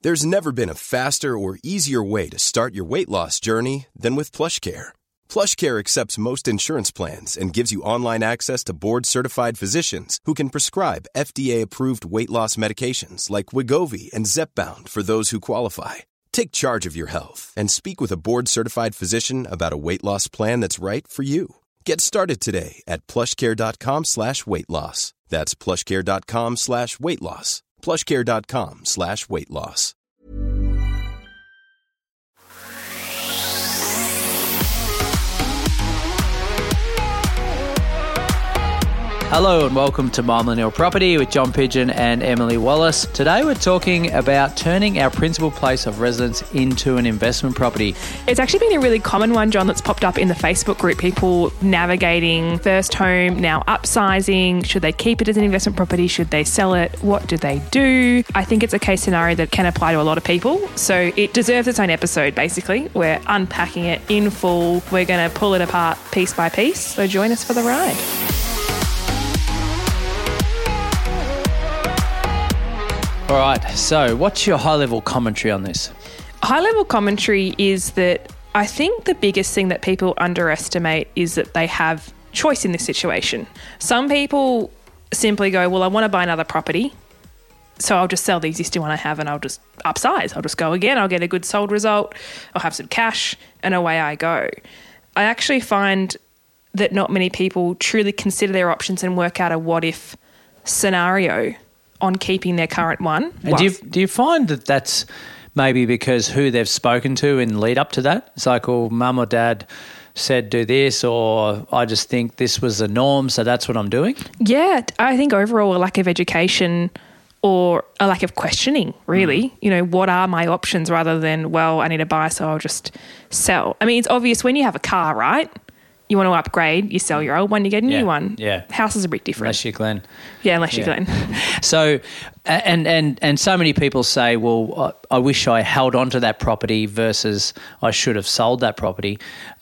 There's never been a faster or easier way to start your weight loss journey than with PlushCare. PlushCare accepts most insurance plans and gives you online access to board-certified physicians who can prescribe FDA-approved weight loss medications like Wegovy and Zepbound for those who qualify. Take charge of your health and speak with a board-certified physician about a weight loss plan that's right for you. Get started today at plushcare.com/weight loss. That's plushcare.com/weight loss. plushcare.com/weight loss. Hello and welcome to My Millennial Property with John Pigeon and Emily Wallace. Today we're talking about turning our principal place of residence into an investment property. It's actually been a really common one, John, that's popped up in the Facebook group. People navigating first home, now upsizing. Should they keep it as an investment property? Should they sell it? What do they do? I think it's a case scenario that can apply to a lot of people. So it deserves its own episode, basically. We're unpacking it in full. We're going to pull it apart piece by piece. So join us for the ride. All right, so what's your high-level commentary on this? High-level commentary is that I think the biggest thing that people underestimate is that they have choice in this situation. Some people simply go, well, I want to buy another property, so I'll just sell the existing one I have and I'll just upsize. I'll just go again. I'll get a good sold result. I'll have some cash and away I go. I actually find that not many people truly consider their options and work out a what-if scenario on keeping their current one. And do you find that that's maybe because who they've spoken to in lead up to that? It's like, oh, mum or dad said do this, or I just think this was the norm, so that's what I'm doing? Yeah, I think overall a lack of education or a lack of questioning, really. You know, what are my options rather than, well, I need to buy, so I'll just sell. I mean, it's obvious when you have a car, right? You want to upgrade, you sell your old one, you get a new one. Yeah. House is a bit different. Unless you're Glenn. Yeah, unless you're Glenn. So, and so many people say, well, I wish I held on to that property versus I should have sold that property.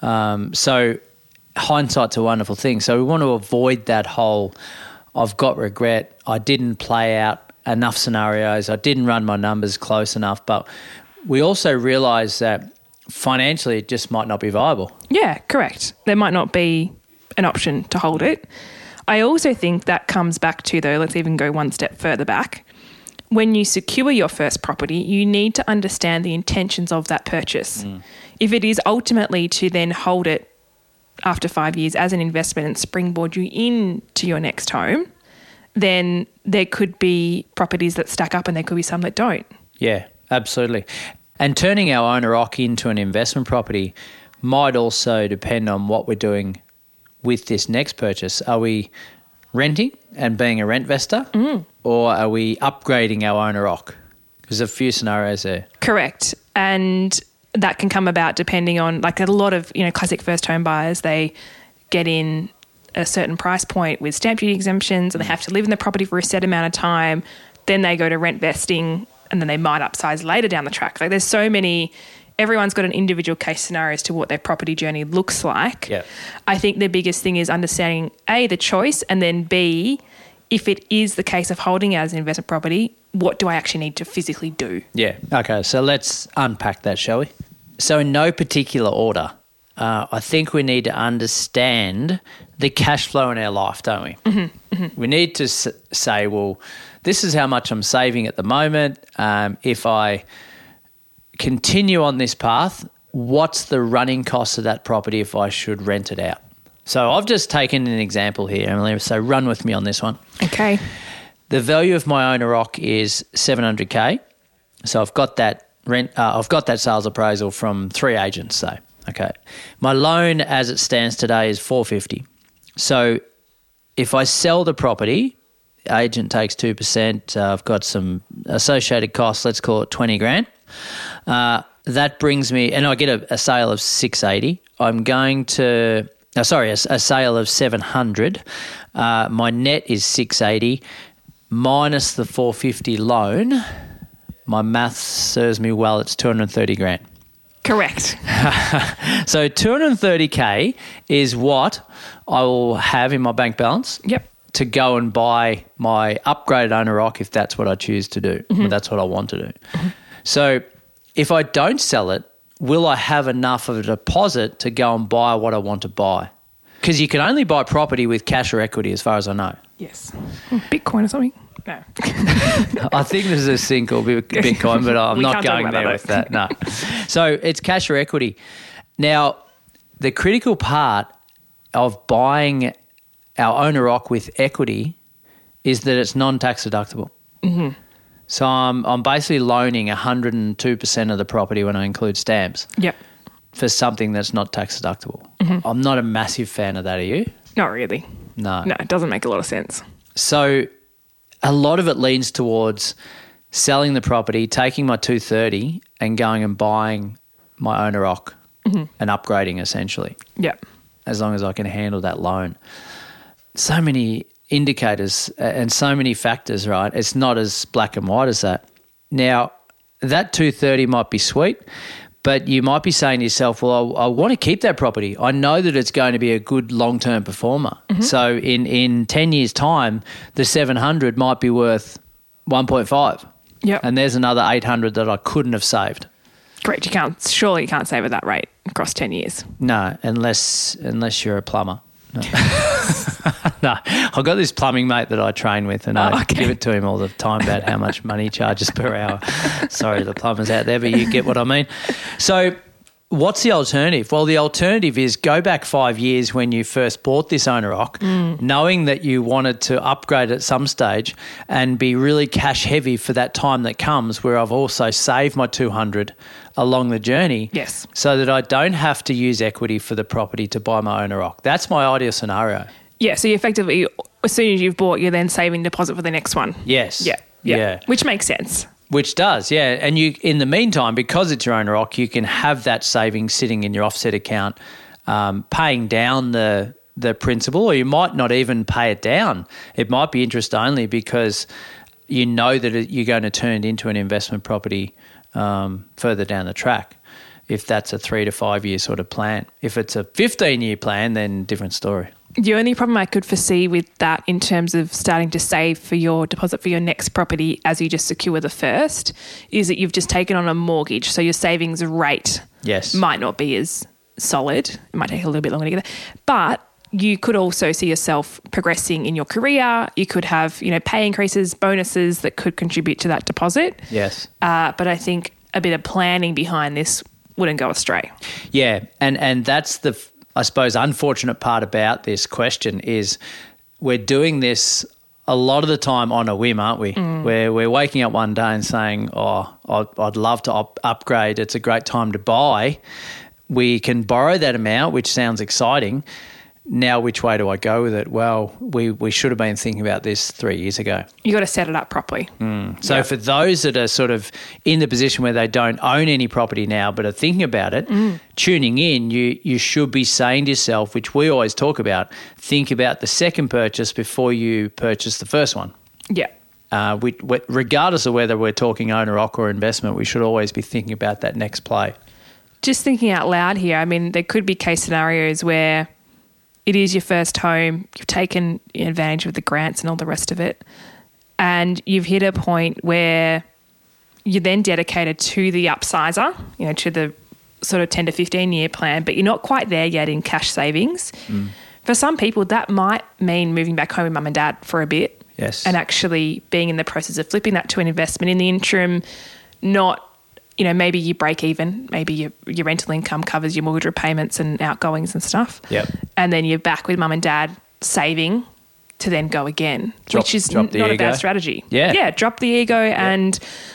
So hindsight's a wonderful thing. So we want to avoid that whole, I've got regret, I didn't play out enough scenarios, I didn't run my numbers close enough. But we also realise that financially it just might not be viable. Yeah, correct. There might not be an option to hold it. I also think that comes back to, though, let's even go one step further back. When you secure your first property, you need to understand the intentions of that purchase. If it is ultimately to then hold it after 5 years as an investment and springboard you into your next home, then there could be properties that stack up and there could be some that don't. Yeah, absolutely. And turning our owner-occ into an investment property might also depend on what we're doing with this next purchase. Are we renting and being a rent investor, or are we upgrading our owner-occ? There's a few scenarios there. Correct. And that can come about depending on, like, a lot of, you know, classic first home buyers, they get in a certain price point with stamp duty exemptions and they have to live in the property for a set amount of time. Then they go to rent vesting, and then they might upsize later down the track. Like, there's so many, everyone's got an individual case scenario as to what their property journey looks like. Yep. I think the biggest thing is understanding, A, the choice, and then B, if it is the case of holding it as an investment property, what do I actually need to physically do? Yeah. Okay, so let's unpack that, shall we? So in no particular order, I think we need to understand the cash flow in our life, don't we? We need to say, well, this is how much I'm saving at the moment. If I continue on this path, what's the running cost of that property if I should rent it out? So I've just taken an example here, Emily, so run with me on this one. Okay. The value of my owner-occ is $700K. So I've got that I've got that sales appraisal from 3 agents, so okay. My loan as it stands today is $450. So if I sell the property, agent takes 2%. I've got some associated costs. Let's call it $20,000. That brings me, and I get a sale of 680. I'm going to, a sale of 700. My net is 680 minus the 450 loan. My maths serves me well. It's $230,000. Correct. So $230K is what I will have in my bank balance. Yep. To go and buy my upgraded owner-occ if that's what I choose to do. Or that's what I want to do. So if I don't sell it, will I have enough of a deposit to go and buy what I want to buy? Because you can only buy property with cash or equity as far as I know. Yes. Bitcoin or something? No. I think there's a thing called Bitcoin, but I'm We not can't talk going about there that, with that. No. So it's cash or equity. Now, the critical part of buying our owner-occ with equity is that it's non-tax deductible. Mm-hmm. So I'm basically loaning 102% of the property when I include stamps. Yep. For something that's not tax deductible. Mm-hmm. I'm not a massive fan of that, are you? Not really. No. No, it doesn't make a lot of sense. So a lot of it leans towards selling the property, taking my 230 and going and buying my owner-occ and upgrading essentially. Yep. As long as I can handle that loan. So many indicators and so many factors, right? It's not as black and white as that. Now, that 230 might be sweet, but you might be saying to yourself, well, I want to keep that property. I know that it's going to be a good long-term performer. Mm-hmm. So in 10 years' time, the 700 might be worth 1.5. Yep. And there's another 800 that I couldn't have saved. Correct. Surely you can't save at that rate across 10 years. No, unless you're a plumber. No. No, I've got this plumbing mate that I train with and I give it to him all the time about how much money he charges per hour. Sorry, the plumbers out there, but you get what I mean. So what's the alternative? Well, the alternative is go back 5 years when you first bought this owner-occ, knowing that you wanted to upgrade at some stage and be really cash heavy for that time that comes where I've also saved my 200 along the journey. Yes. So that I don't have to use equity for the property to buy my owner-occ. That's my ideal scenario. Yeah, so you effectively, as soon as you've bought, you're then saving deposit for the next one. Yes. Yeah. Which makes sense. Which does, yeah. And you, in the meantime, because it's your owner-occ, you can have that savings sitting in your offset account, paying down the principal, or you might not even pay it down. It might be interest only because you know that you're going to turn it into an investment property further down the track, if that's a 3 to 5 year sort of plan. If it's a 15-year plan, then different story. The only problem I could foresee with that in terms of starting to save for your deposit for your next property as you just secure the first is that you've just taken on a mortgage. So your savings rate might not be as solid. It might take a little bit longer to get there. But you could also see yourself progressing in your career. You could have, pay increases, bonuses that could contribute to that deposit. Yes. But I think a bit of planning behind this wouldn't go astray. Yeah. And that's the, I suppose, unfortunate part about this question is we're doing this a lot of the time on a whim, aren't we? Where we're waking up one day and saying, I'd love to upgrade. It's a great time to buy. We can borrow that amount, which sounds exciting. Now, which way do I go with it? Well, we should have been thinking about this 3 years ago. You got to set it up properly. So for those that are sort of in the position where they don't own any property now but are thinking about it, tuning in, you should be saying to yourself, which we always talk about, think about the second purchase before you purchase the first one. Yeah. Regardless of whether we're talking owner-occ or investment, we should always be thinking about that next play. Just thinking out loud here, I mean, there could be case scenarios where it is your first home, you've taken advantage of the grants and all the rest of it, and you've hit a point where you're then dedicated to the upsizer, to the sort of 10 to 15 year plan, but you're not quite there yet in cash savings. For some people, that might mean moving back home with mum and dad for a bit. Yes. And actually being in the process of flipping that to an investment in the interim, not, maybe you break even, maybe your rental income covers your mortgage repayments and outgoings and stuff. Yep. And then you're back with mum and dad saving to then go again, which is not a bad strategy. Yeah. Yeah, drop the ego and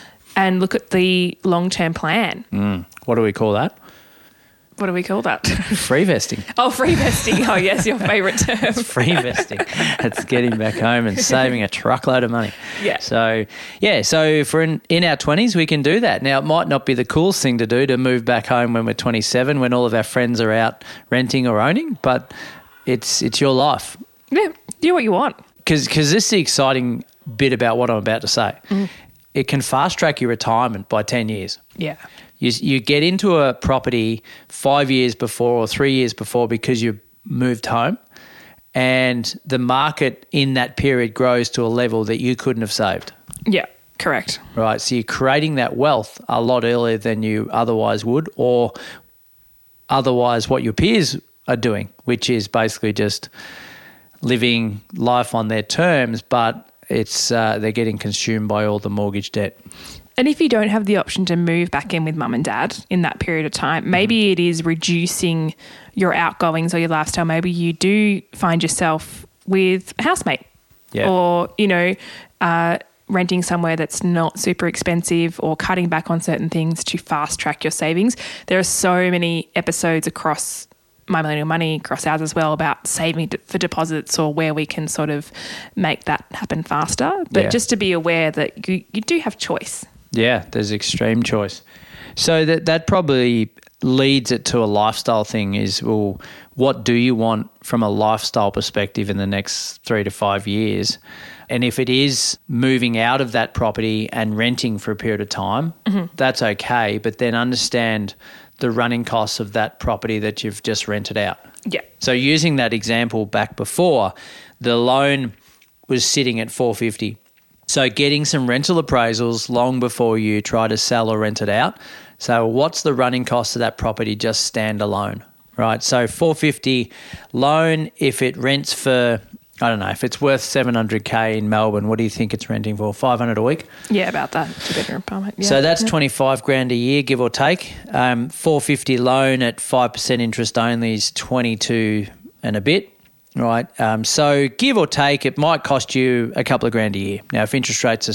look at the long-term plan. What do we call that? What do we call that? Free vesting. Oh, free vesting. Oh, yes, your favourite term. It's free vesting. It's getting back home and saving a truckload of money. Yeah. So if we're in our 20s, we can do that. Now, it might not be the coolest thing to do to move back home when we're 27, when all of our friends are out renting or owning, but it's your life. Yeah, do what you want. Because this is the exciting bit about what I'm about to say. It can fast-track your retirement by 10 years. Yeah. You get into a property 5 years before or 3 years before because you moved home, and the market in that period grows to a level that you couldn't have saved. Yeah. Correct. right? So you're creating that wealth a lot earlier than you otherwise would, or otherwise what your peers are doing, which is basically just living life on their terms, but it's they're getting consumed by all the mortgage debt. And if you don't have the option to move back in with mum and dad in that period of time, maybe it is reducing your outgoings or your lifestyle. Maybe you do find yourself with a housemate or, renting somewhere that's not super expensive or cutting back on certain things to fast track your savings. There are so many episodes across My Millennial Money, across ours as well, about saving for deposits or where we can sort of make that happen faster. But just to be aware that you do have choice. Yeah, there's extreme choice. So that probably leads it to a lifestyle thing is, well, what do you want from a lifestyle perspective in the next 3 to 5 years? And if it is moving out of that property and renting for a period of time, that's okay. But then understand the running costs of that property that you've just rented out. Yeah. So using that example back before, the loan was sitting at $450. So getting some rental appraisals long before you try to sell or rent it out. So what's the running cost of that property just standalone, right? So $450 loan, if it rents for, I don't know, if it's worth $700K in Melbourne, what do you think it's renting for? $500 a week? Yeah, about that. Two-bedroom apartment. Yeah. So that's $25,000 a year, give or take. $450 loan at 5% interest only is 22 and a bit, right? So give or take, it might cost you a couple of grand a year. Now, if interest rates are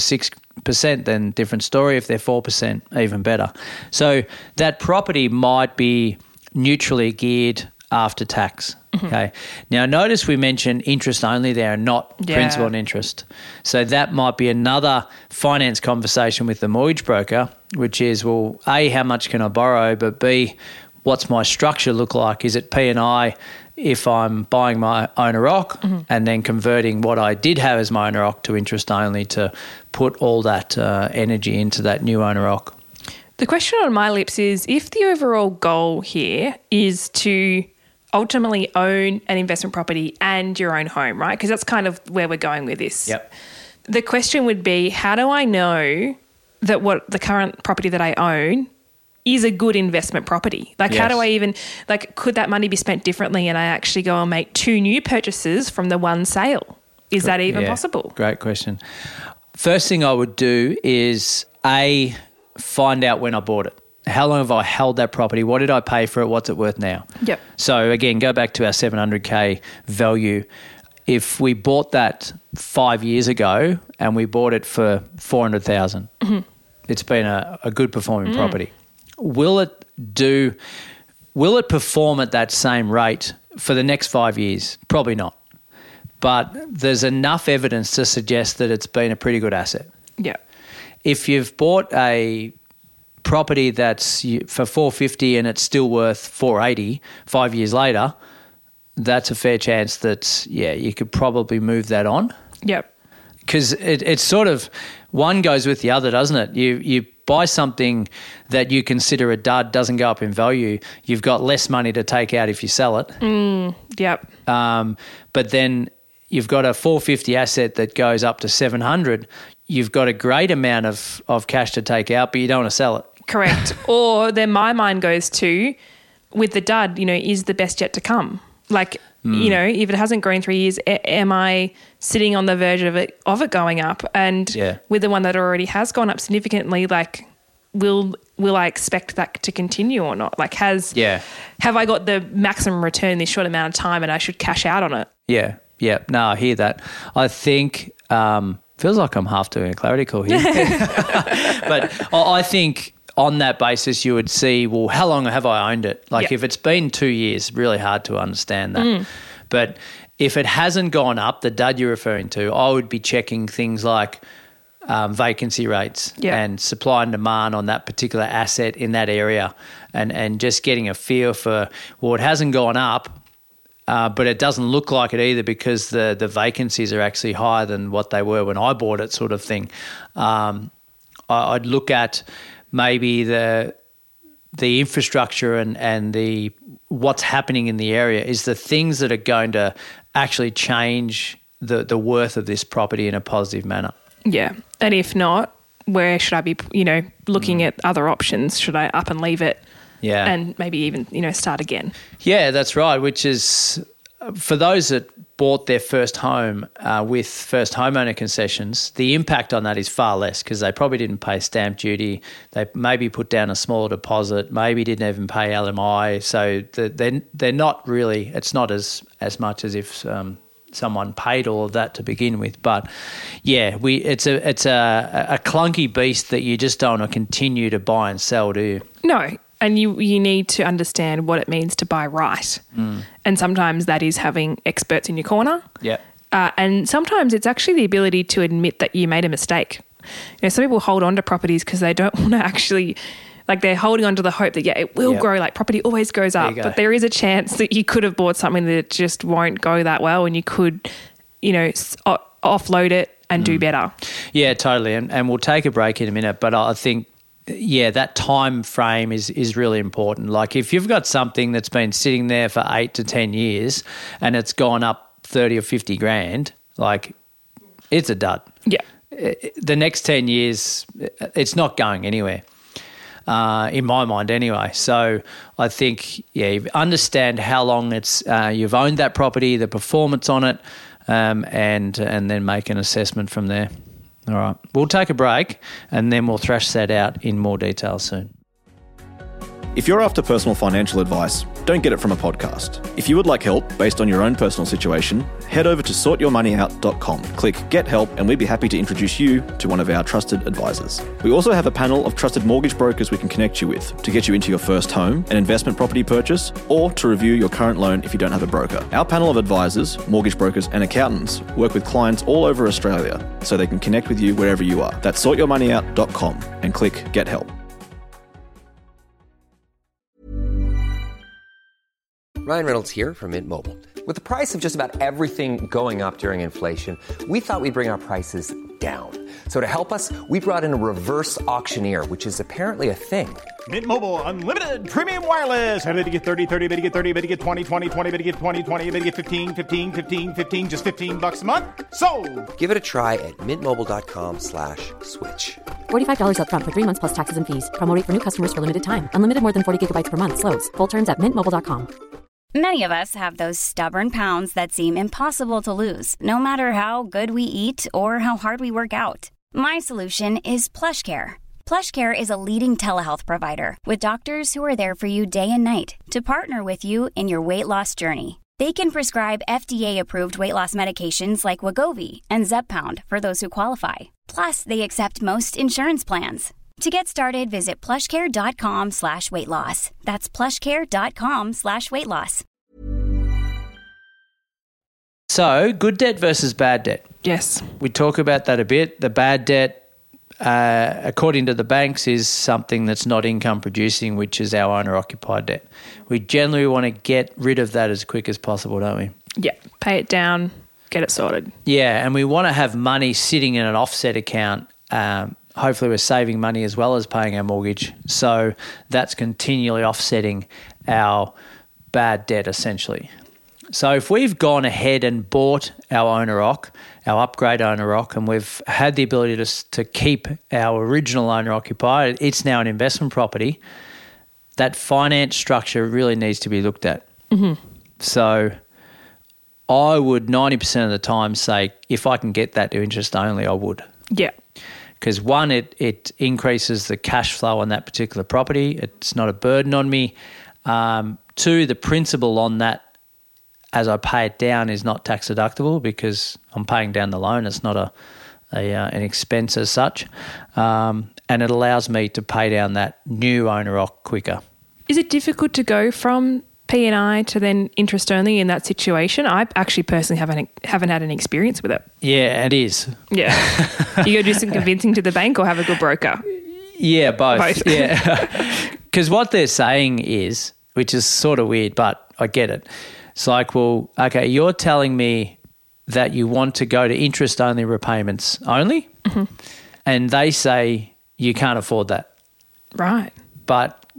6%, then different story. If they're 4%, even better. So that property might be neutrally geared after tax. Okay. Now, notice we mentioned interest only there and not principal and interest. So that might be another finance conversation with the mortgage broker, which is, well, A, how much can I borrow? But B, what's my structure look like? Is it P&I if I'm buying my owner-occ and then converting what I did have as my owner-occ to interest only to put all that energy into that new owner-occ? The question on my lips is, if the overall goal here is to ultimately own an investment property and your own home, right? Because that's kind of where we're going with this. Yep. The question would be, how do I know that what the current property that I own is a good investment property? Like, how do I even, like, could that money be spent differently and I actually go and make 2 new purchases from the one sale? Is that even possible? Great question. First thing I would do is, A, find out when I bought it. How long have I held that property? What did I pay for it? What's it worth now? Yep. So again, go back to our $700K value. If we bought that 5 years ago and we bought it for $400,000, it's been a good performing property. Will it perform at that same rate for the next 5 years? Probably not. But there's enough evidence to suggest that it's been a pretty good asset. Yeah. If you've bought a property that's for $450 and it's still worth $480 5 years later, that's a fair chance that, you could probably move that on. Yep. Because it's sort of, one goes with the other, doesn't it? You buy something that you consider a dud, doesn't go up in value, you've got less money to take out if you sell it. Yep. But then you've got a $450 asset that goes up to $700. You've got a great amount of cash to take out, but you don't want to sell it. Correct. Or then my mind goes to, with the dud, is the best yet to come? Like, if it hasn't grown 3 years, am I sitting on the verge of it going up? And with the one that already has gone up significantly, like, will I expect that to continue or not? Like, have I got the maximum return this short amount of time and I should cash out on it? Yeah. No, I hear that. I think feels like I'm half doing a clarity call here. But I think on that basis you would see, well, how long have I owned it? Like if it's been 2 years, really hard to understand that. But if it hasn't gone up, the dud you're referring to, I would be checking things like vacancy rates and supply and demand on that particular asset in that area and just getting a feel for, well, it hasn't gone up, but it doesn't look like it either because the vacancies are actually higher than what they were when I bought it, sort of thing. I'd look at maybe the infrastructure and the what's happening in the area is the things that are going to actually change the worth of this property in a positive manner. Yeah. And if not, where should I be, looking at other options? Should I up and leave it? Yeah. And maybe even, start again? Yeah, that's right, which is for those that bought their first home with first homeowner concessions, the impact on that is far less because they probably didn't pay stamp duty. They maybe put down a small deposit, maybe didn't even pay LMI. So they're not really, it's not as much as if someone paid all of that to begin with. But yeah, it's a clunky beast that you just don't want to continue to buy and sell, do you? No. And you need to understand what it means to buy right. And sometimes that is having experts in your corner. Yeah. And sometimes it's actually the ability to admit that you made a mistake. Some people hold on to properties because they don't want to actually, they're holding on to the hope that, it will grow. Property always goes up. But there is a chance that you could have bought something that just won't go that well and you could, offload it and do better. Yeah, totally. And we'll take a break in a minute, but I think, that time frame is really important. Like if you've got something that's been sitting there for 8 to 10 years and it's gone up 30 or 50 grand, it's a dud. Yeah. The next 10 years, it's not going anywhere, in my mind anyway. So I think, you understand how long it's you've owned that property, the performance on it, and then make an assessment from there. All right. We'll take a break and then we'll thrash that out in more detail soon. If you're after personal financial advice, don't get it from a podcast. If you would like help based on your own personal situation, head over to sortyourmoneyout.com. Click Get Help and we'd be happy to introduce you to one of our trusted advisors. We also have a panel of trusted mortgage brokers we can connect you with to get you into your first home, an investment property purchase, or to review your current loan if you don't have a broker. Our panel of advisors, mortgage brokers and accountants work with clients all over Australia so they can connect with you wherever you are. That's sortyourmoneyout.com and click Get Help. Ryan Reynolds here from Mint Mobile. With the price of just about everything going up during inflation, we thought we'd bring our prices down. So to help us, we brought in a reverse auctioneer, which is apparently a thing. Mint Mobile Unlimited Premium Wireless. How to get 30, 30, bit to get 30, bit to get 20, 20, 20, bit to get 20, 20, bit to get 15, 15, 15, 15, just $15 a month? Sold! Give it a try at mintmobile.com/switch. $45 up front for 3 months plus taxes and fees. Promo rate for new customers for limited time. Unlimited more than 40 gigabytes per month. Slows full terms at mintmobile.com. Many of us have those stubborn pounds that seem impossible to lose, no matter how good we eat or how hard we work out. My solution is PlushCare. PlushCare is a leading telehealth provider with doctors who are there for you day and night to partner with you in your weight loss journey. They can prescribe FDA-approved weight loss medications like Wegovy and Zepbound for those who qualify. Plus, they accept most insurance plans. To get started, visit plushcare.com/weightloss. That's plushcare.com/weightloss. So, good debt versus bad debt. Yes. We talk about that a bit. The bad debt, according to the banks, is something that's not income producing, which is our owner-occupied debt. We generally want to get rid of that as quick as possible, don't we? Yeah. Pay it down, get it sorted. Yeah, and we want to have money sitting in an offset account. Hopefully we're saving money as well as paying our mortgage. So that's continually offsetting our bad debt essentially. So if we've gone ahead and bought our owner-occ, our upgrade owner-occ, and we've had the ability to keep our original owner-occupied, it's now an investment property, that finance structure really needs to be looked at. Mm-hmm. So I would 90% of the time say if I can get that to interest only, I would. Yeah. Because one, it increases the cash flow on that particular property. It's not a burden on me. Two, the principal on that as I pay it down is not tax deductible because I'm paying down the loan. It's not an expense as such. And it allows me to pay down that new owner-occ quicker. Is it difficult to go from P&I to then interest only in that situation? I actually personally haven't had any experience with it. Yeah, it is. Yeah. You go do some convincing to the bank or have a good broker? Yeah, both. Yeah. Because what they're saying is, which is sort of weird, but I get it. It's like, well, okay, you're telling me that you want to go to interest-only repayments only, and they say you can't afford that. Right. But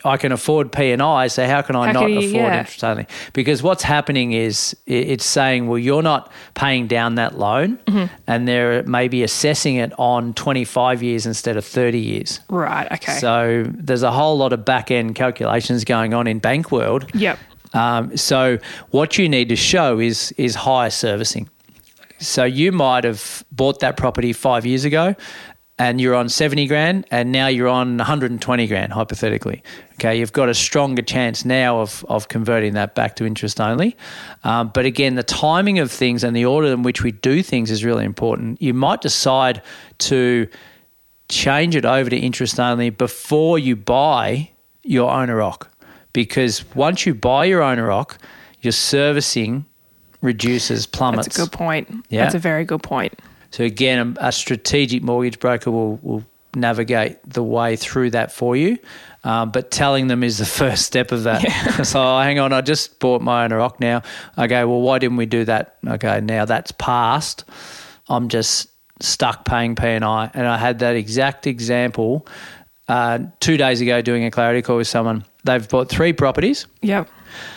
I can afford P&I, so how can I not afford yeah. interest only? Because what's happening is it's saying, well, you're not paying down that loan, and they're maybe assessing it on 25 years instead of 30 years. Right, okay. So there's a whole lot of back-end calculations going on in bank world. Yep. So what you need to show is higher servicing. So you might have bought that property 5 years ago and you're on 70 grand and now you're on 120 grand, hypothetically. Okay, you've got a stronger chance now of converting that back to interest only. But again, the timing of things and the order in which we do things is really important. You might decide to change it over to interest only before you buy your owner-occ, because once you buy your owner-occ, your servicing reduces, plummets. That's a good point. Yeah. That's a very good point. So again, a strategic mortgage broker will navigate the way through that for you, but telling them is the first step of that. Yeah. So hang on, I just bought my owner-occ now. Okay, well, why didn't we do that? Okay, now that's passed. I'm just stuck paying P&I. And I had that exact example 2 days ago doing a clarity call with someone. They've bought 3 properties. Yep.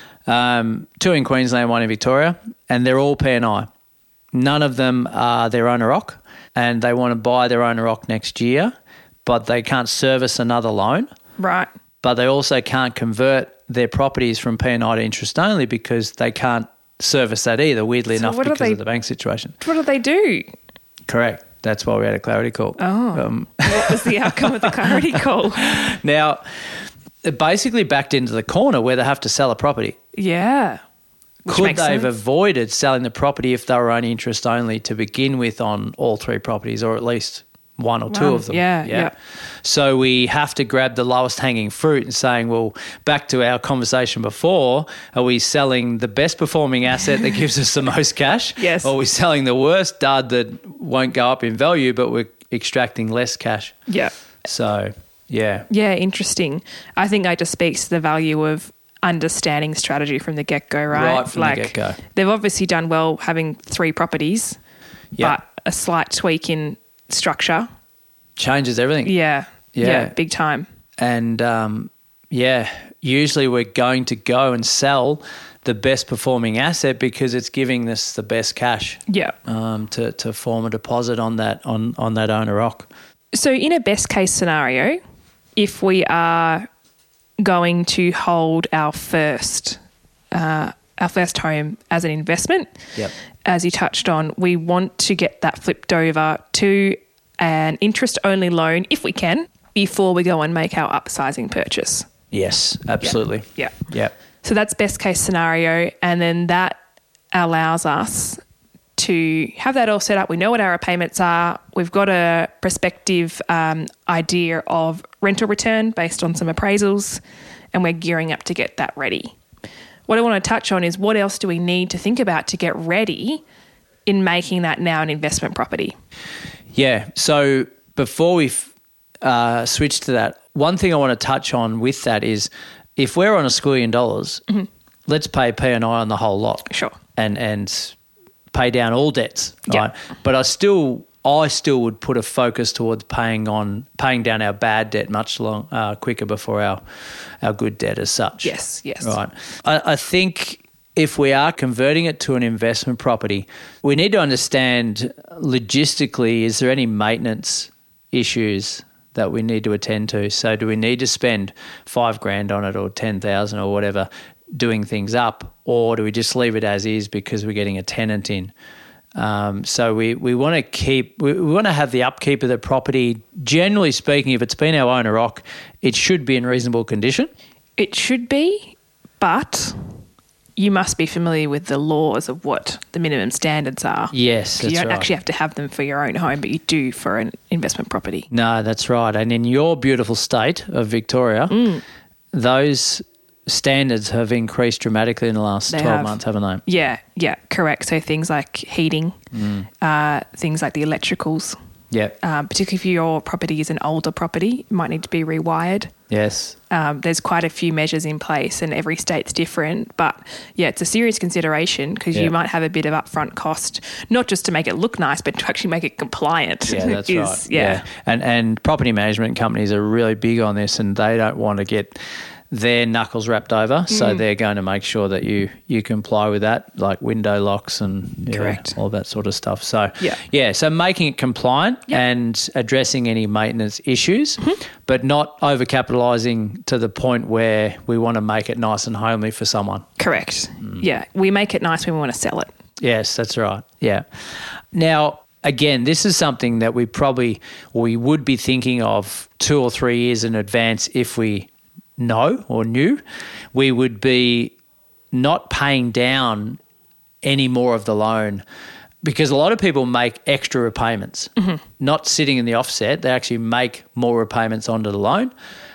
2 in Queensland, 1 in Victoria, and they're all P&I. None of them are their owner-occ, and they want to buy their owner-occ next year, but they can't service another loan. Right. But they also can't convert their properties from P&I to interest only because they can't service that either, weirdly enough, because of the bank situation. What do they do? Correct. That's why we had a clarity call. Oh. What was the outcome of the clarity call? Now, it basically backed into the corner where they have to sell a property. Yeah. Could they have avoided selling the property if they were only interest only to begin with on all 3 properties, or at least 1 or 2 of them? Yeah. So we have to grab the lowest hanging fruit and saying, well, back to our conversation before, are we selling the best performing asset that gives us the most cash? Yes. Or are we selling the worst dud that won't go up in value, but we're extracting less cash? Yeah. So, yeah. Yeah, interesting. I think that just speaks to the value of understanding strategy from the get-go, right? Right from the get-go. They've obviously done well having 3 properties, Yep. but a slight tweak in structure. Changes everything. Yeah, big time. And, usually we're going to go and sell the best performing asset because it's giving us the best cash. Yeah. To form a deposit on that owner-occ. So in a best case scenario, if we are going to hold our first home as an investment, Yep. as you touched on, we want to get that flipped over to an interest-only loan, if we can, before we go and make our upsizing purchase. Yes, absolutely. Yeah. Yeah. So that's best case scenario, and then that allows us to have that all set up. We know what our repayments are. We've got a prospective idea of rental return based on some appraisals, and we're gearing up to get that ready. What I want to touch on is what else do we need to think about to get ready in making that now an investment property? Yeah. So before we switch to that, one thing I want to touch on with that is if we're on $1 squillion, let's pay P&I on the whole lot. Sure. And pay down all debts, Yeah. right? But I still would put a focus towards paying down our bad debt much quicker before our good debt as such. Yes. Right. I think if we are converting it to an investment property, we need to understand logistically, is there any maintenance issues that we need to attend to? So do we need to spend $5,000 on it or 10,000 or whatever doing things up, or do we just leave it as is because we're getting a tenant in? So we want to have the upkeep of the property. Generally speaking, if it's been our owner-occ, it should be in reasonable condition. It should be, but you must be familiar with the laws of what the minimum standards are. Yes, that's You don't right. actually have to have them for your own home, but you do for an investment property. No, that's right. And in your beautiful state of Victoria, those standards have increased dramatically in the last 12 months, haven't they? Yeah, correct. So things like heating, things like the electricals, Yeah. particularly if your property is an older property, it might need to be rewired. Yes. There's quite a few measures in place and every state's different. But, yeah, it's a serious consideration because you might have a bit of upfront cost, not just to make it look nice, but to actually make it compliant. Yeah, that's right. Yeah. And property management companies are really big on this, and they don't want to get they're knuckles wrapped over, so they're going to make sure that you comply with that, like window locks and Correct. all that sort of stuff. So Yeah. so making it compliant and addressing any maintenance issues, but not overcapitalising to the point where we want to make it nice and homely for someone. Correct. Yeah. We make it nice when we want to sell it. Yes, that's right. Yeah. Now, again, this is something that we would be thinking of 2 or 3 years in advance if we know or knew. We would be not paying down any more of the loan because a lot of people make extra repayments, not sitting in the offset. They actually make more repayments onto the loan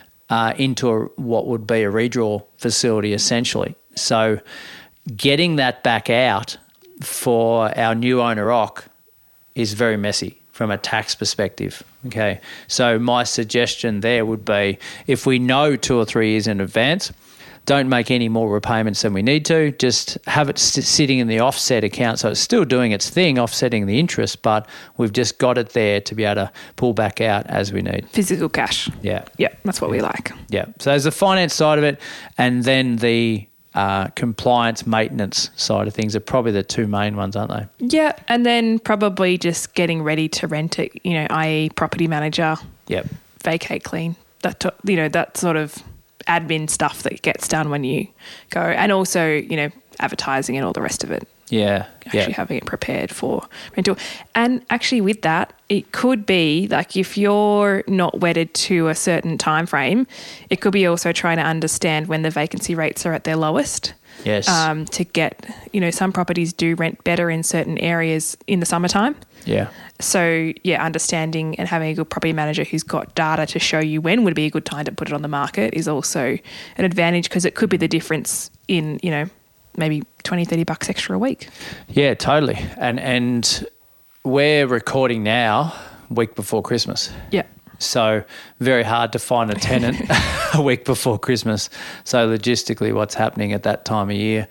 into what would be a redraw facility essentially. So getting that back out for our new owner-occ is very messy from a tax perspective, okay? So my suggestion there would be if we know 2 or 3 years in advance, don't make any more repayments than we need to. Just have it sitting in the offset account so it's still doing its thing, offsetting the interest, but we've just got it there to be able to pull back out as we need. Physical cash. Yeah. Yeah, that's what we like. Yeah. So there's the finance side of it, and then the compliance maintenance side of things are probably the two main ones, aren't they? Yeah, and then probably just getting ready to rent it, i.e. property manager, vacate clean, that sort of admin stuff that gets done when you go, and also, advertising and all the rest of it. Yeah. Actually having it prepared for rental. And actually with that, it could be like if you're not wedded to a certain time frame, it could be also trying to understand when the vacancy rates are at their lowest. Yes. To get, some properties do rent better in certain areas in the summertime. Yeah. So, understanding and having a good property manager who's got data to show you when would be a good time to put it on the market is also an advantage because it could be the difference in, maybe $20-30 extra a week. Yeah, totally. And we're recording now, week before Christmas. Yeah. So very hard to find a tenant a week before Christmas. So logistically, what's happening at that time of year?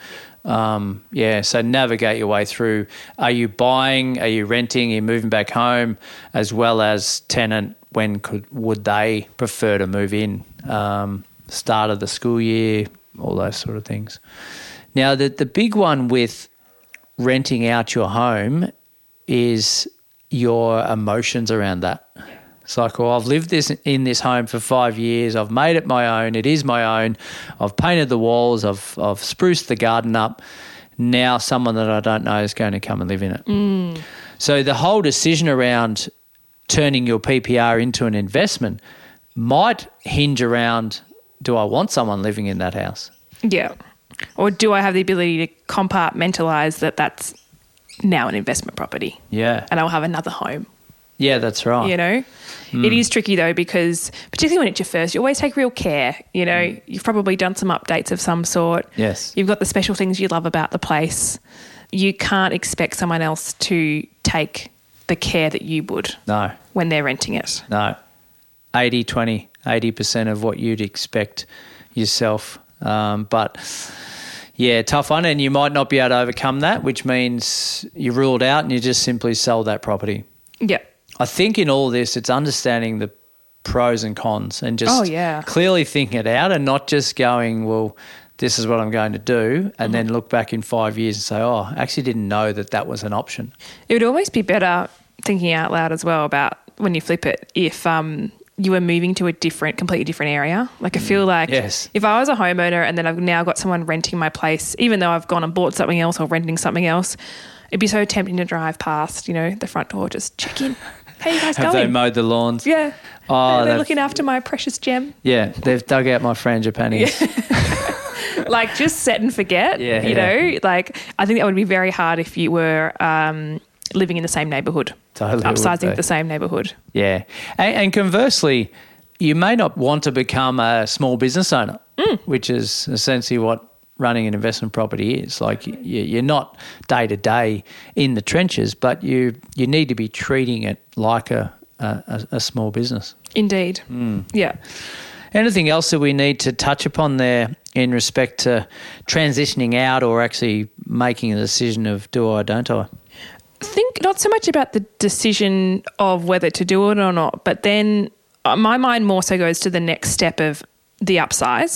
So navigate your way through. Are you buying? Are you renting? Are you moving back home? As well as tenant, when would they prefer to move in? Start of the school year, all those sort of things. Now, the big one with renting out your home is your emotions around that. It's like, well, I've lived in this home for 5 years. I've made it my own. It is my own. I've painted the walls. I've spruced the garden up. Now someone that I don't know is going to come and live in it. So the whole decision around turning your PPR into an investment might hinge around, do I want someone living in that house? Yeah. Or do I have the ability to compartmentalise that that's now an investment property? Yeah. And I'll have another home. Yeah, that's right. It is tricky though because particularly when it's your first, you always take real care. You've probably done some updates of some sort. Yes. You've got the special things you love about the place. You can't expect someone else to take the care that you would. No. When they're renting it. No. 80% of what you'd expect yourself. But yeah, tough one. And you might not be able to overcome that, which means you're ruled out and you just simply sell that property. Yeah. I think in all this, it's understanding the pros and cons and just clearly thinking it out and not just going, well, this is what I'm going to do, and then look back in 5 years and say, oh, I actually didn't know that was an option. It would always be better thinking out loud as well about when you flip it if you were moving to a completely different area. Like I feel like if I was a homeowner and then I've now got someone renting my place, even though I've gone and bought something else or renting something else, it'd be so tempting to drive past, the front door, just check in. How you guys going? Have they mowed the lawns? Yeah. Oh, they're looking after my precious gem. Yeah, they've dug out my frangipanis. Like just set and forget, Like I think that would be very hard if you were living in the same neighbourhood. Totally. Upsizing the same neighbourhood. Yeah. And conversely, you may not want to become a small business owner, which is essentially what running an investment property is. Like you're not day to day in the trenches, but you need to be treating it like a small business. Indeed. Yeah. Anything else that we need to touch upon there in respect to transitioning out or actually making a decision of do I, don't I? I think not so much about the decision of whether to do it or not, but then my mind more so goes to the next step of the upsize.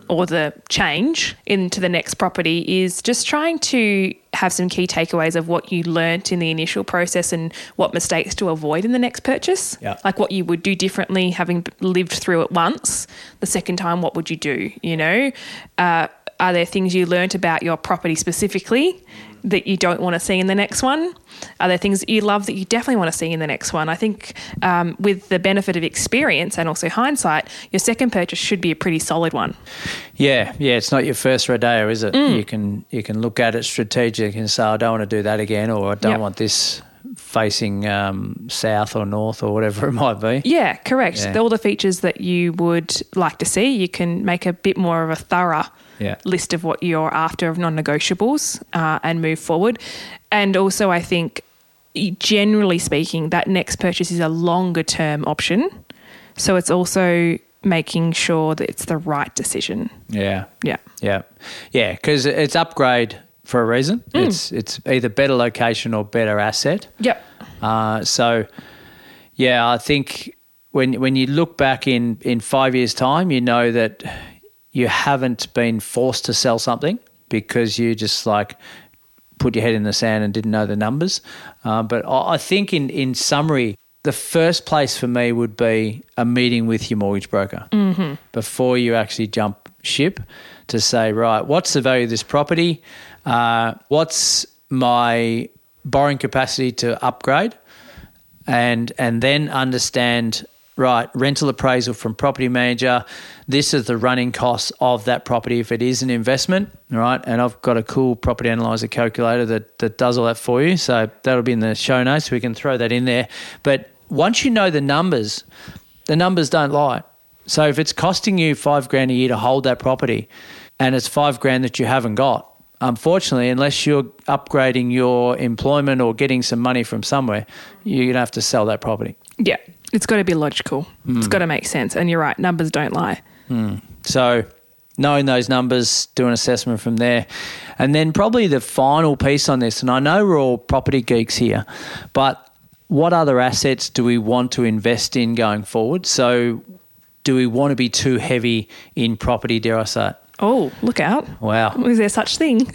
or the change into the next property is just trying to have some key takeaways of what you learnt in the initial process and what mistakes to avoid in the next purchase. Yeah. Like what you would do differently having lived through it once. The second time, what would you do, you know? Are there things you learnt about your property specifically that you don't want to see in the next one? Are there things that you love that you definitely want to see in the next one? I think with the benefit of experience and also hindsight, your second purchase should be a pretty solid one. Yeah, it's not your first rodeo, is it? You can look at it strategically and say, I don't want to do that again, or I don't want this facing south or north or whatever it might be. Yeah, correct. Yeah. All the features that you would like to see, you can make a bit more of a thorough list of what you're after of non-negotiables and move forward. And also I think, generally speaking, that next purchase is a longer term option. So it's also making sure that it's the right decision. Yeah, because it's upgrade for a reason. It's either better location or better asset. Yep. So, I think when you look back in 5 years' time, you know that you haven't been forced to sell something because you just like put your head in the sand and didn't know the numbers. But I think in summary, the first place for me would be a meeting with your mortgage broker before you actually jump ship to say, right, what's the value of this property? What's my borrowing capacity to upgrade? And then understand, right, rental appraisal from property manager, this is the running costs of that property if it is an investment, right? And I've got a cool property analyzer calculator that does all that for you. So that'll be in the show notes. We can throw that in there. But once you know the numbers don't lie. So if it's costing you $5,000 a year to hold that property and it's $5,000 that you haven't got, unfortunately, unless you're upgrading your employment or getting some money from somewhere, you're going to have to sell that property. Yeah, it's got to be logical. It's got to make sense. And you're right, numbers don't lie. So knowing those numbers, do an assessment from there. And then probably the final piece on this, and I know we're all property geeks here, but what other assets do we want to invest in going forward? So do we want to be too heavy in property, dare I say it? Oh, look out. Wow. Is there such thing?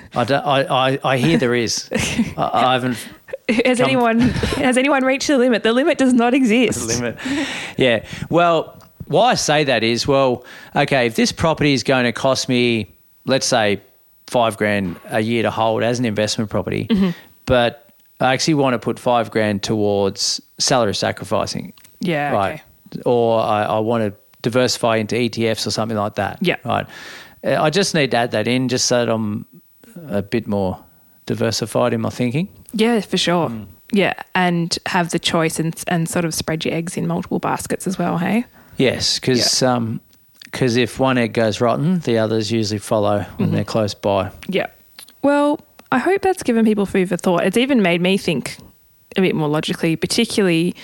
I hear there is. I haven't... Has anyone reached the limit? The limit does not exist. The limit. Yeah. Well, why I say that is, okay, if this property is going to cost me, let's say, $5,000 a year to hold as an investment property, but I actually want to put $5,000 towards salary sacrificing. Yeah. Right. Okay. Or I want to diversify into ETFs or something like that. Yeah. Right. I just need to add that in just so that I'm a bit more diversified in my thinking. Yeah, for sure. Yeah, and have the choice and sort of spread your eggs in multiple baskets as well, hey? Yes, because if one egg goes rotten, the others usually follow when they're close by. Yeah. Well, I hope that's given people food for thought. It's even made me think a bit more logically, particularly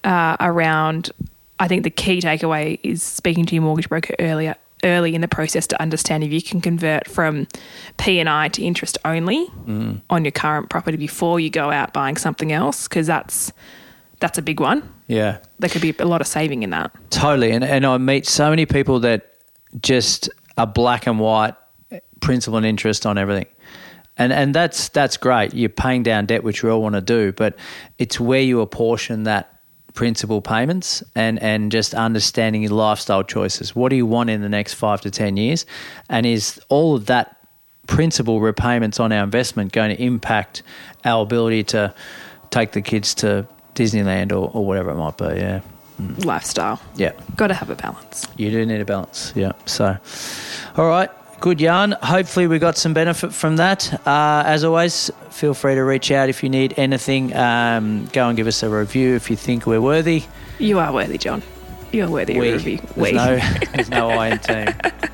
around, I think the key takeaway is speaking to your mortgage broker early in the process to understand if you can convert from P&I to interest only on your current property before you go out buying something else, because that's a big one. Yeah. There could be a lot of saving in that. Totally. And I meet so many people that just are black and white, principal and interest on everything. And that's great. You're paying down debt, which we all want to do, but it's where you apportion that principal payments and just understanding your lifestyle choices. What do you want in the next 5 to 10 years? And is all of that principal repayments on our investment going to impact our ability to take the kids to Disneyland or whatever it might be? Yeah. Lifestyle. Yeah. Got to have a balance. You do need a balance. Yeah. So, all right. Good yarn. Hopefully we got some benefit from that. As always, feel free to reach out if you need anything. Go and give us a review if you think we're worthy. You are worthy, John. You are worthy of a review. There's no I in team.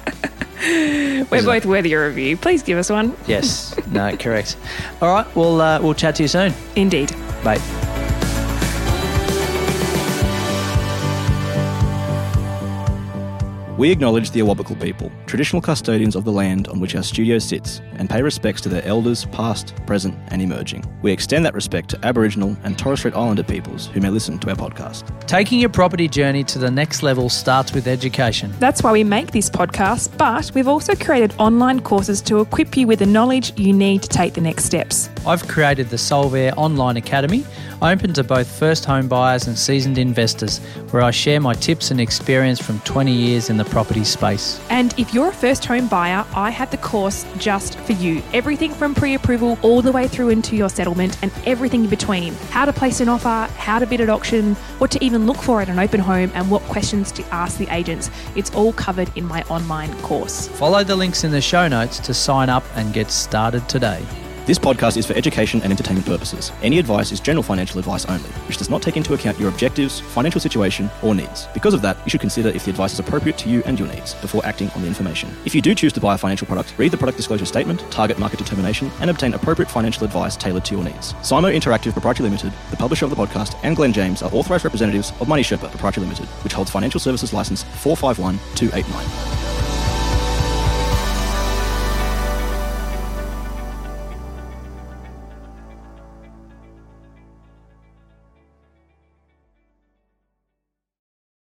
We're both worthy of a review. Please give us one. Yes. No, correct. All right. We'll chat to you soon. Indeed. Bye. We acknowledge the Awabakal people, traditional custodians of the land on which our studio sits, and pay respects to their elders past, present and emerging. We extend that respect to Aboriginal and Torres Strait Islander peoples who may listen to our podcast. Taking your property journey to the next level starts with education. That's why we make this podcast, but we've also created online courses to equip you with the knowledge you need to take the next steps. I've created the Solvair Online Academy, open to both first home buyers and seasoned investors, where I share my tips and experience from 20 years in the property space. And if you're a first home buyer, I have the course just for you. Everything from pre-approval all the way through into your settlement and everything in between. How to place an offer, how to bid at auction, what to even look for at an open home, and what questions to ask the agents. It's all covered in my online course. Follow the links in the show notes to sign up and get started today. This podcast is for education and entertainment purposes. Any advice is general financial advice only, which does not take into account your objectives, financial situation, or needs. Because of that, you should consider if the advice is appropriate to you and your needs before acting on the information. If you do choose to buy a financial product, read the product disclosure statement, target market determination, and obtain appropriate financial advice tailored to your needs. Simo Interactive Proprietary Limited, the publisher of the podcast, and Glenn James are authorised representatives of Money Sherpa Proprietary Limited, which holds financial services license 451289.